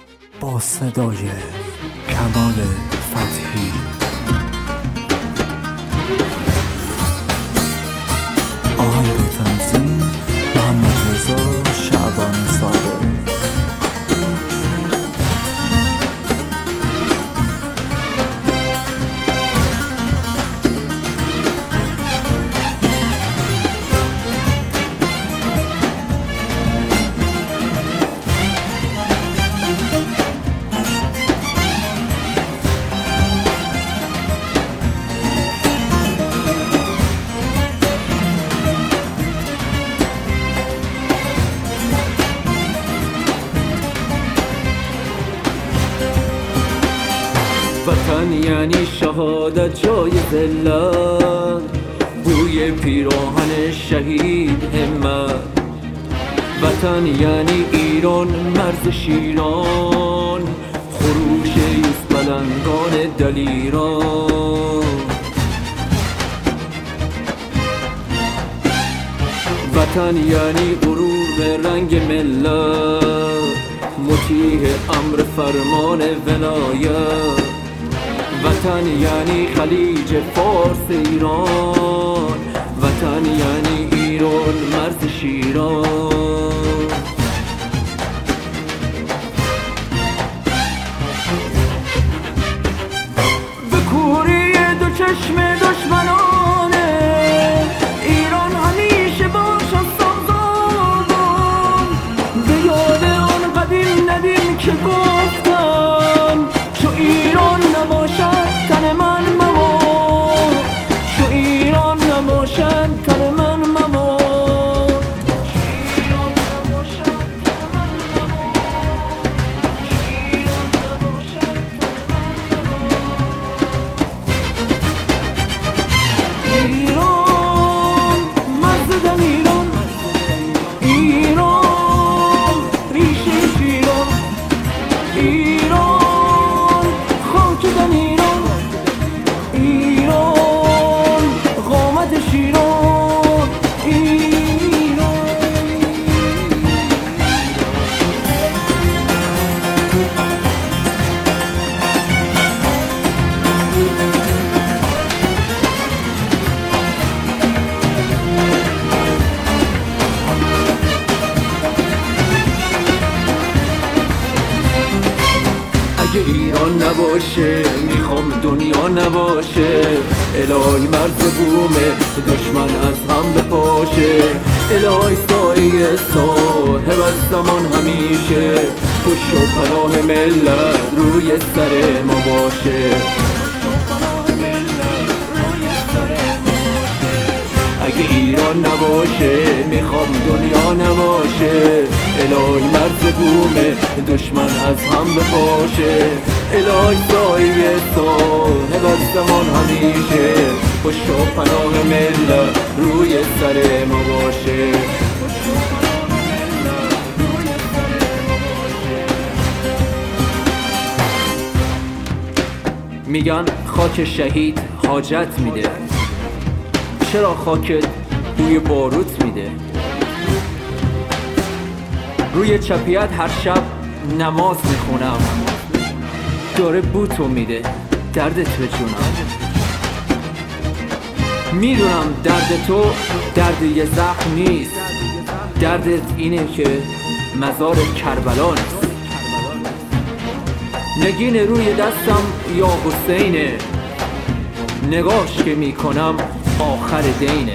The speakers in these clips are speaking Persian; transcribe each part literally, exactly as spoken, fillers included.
با صدای کمال فتحی. آهنگ و تنظیم محمد رضا شعبان صادق. وطن یعنی شهادت جای ذلت، بوی پیراهن شهید همت. وطن یعنی ایران مرز شیران، خروش یوز بلندان دلیران. وطن یعنی غرور رنگ ملت، مطیع امر فرمان ولایت. وطن یعنی خلیج فارس ایران، وطن یعنی ایران مرز شیران. به کوری دو چشم دشمنانه ایران همیشه باشد سازآبان. به یاد آن قدیم ندیم که گفتن چو ایران نباشد تن من ممان، چو ایران نباشد تن من ممان. ایران مرز دم ایران، ایران ریشه شیران، ایران خاک دم ایران، ایران قامت شیران، ایران. اگه ایران نباشه میخوام دنیا نباشه. الهی مرز بومه دشمن از هم بپاشه. الهی سایه صاحب از زمان همیشه، پشت و پناه ملت روی سر ما باشه. اگه ایران نباشه میخوام دنیا نباشه. الهی مرز بومه دشمن از هم بپاشه. الهی سایه صاحب از زمان همیشه، پشت و پناه ملت روی سر ما باشه. میگن خاک شهید حاجت میده، چرا خاکت بوی باروت میده؟ روی چپیت هر شب نماز میخونم، داره بوتو میده دردت به جونم. میدونم درد تو درد یه زخم نیست، دردت اینه که مزار کربلا نیست. نگین روی دستم یا حسینه، نگاش که میکنم آخر دینه.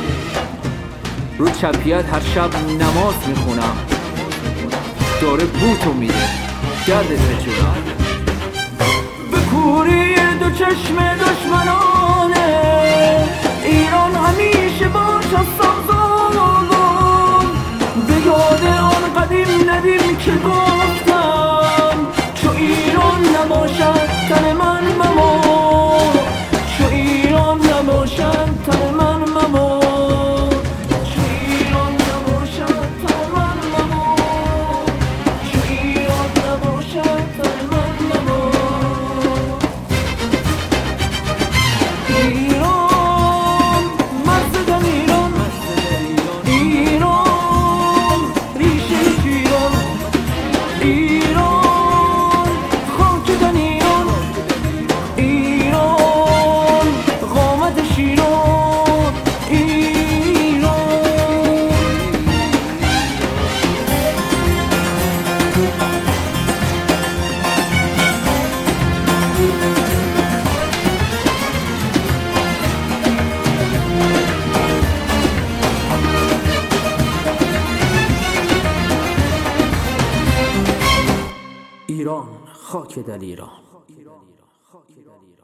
رو چپیت هر شب نماز میخونم، داره بوتو میده دردت به جونم. به کوری دو چشم دشمنانه ایران همیشه باشد سازآبان. به یاد آن قدیم ندیم که گفتن چو ایران نباشد تن من ممان، چو ایران نباشد تن من ممان. ایران خاک در ایران.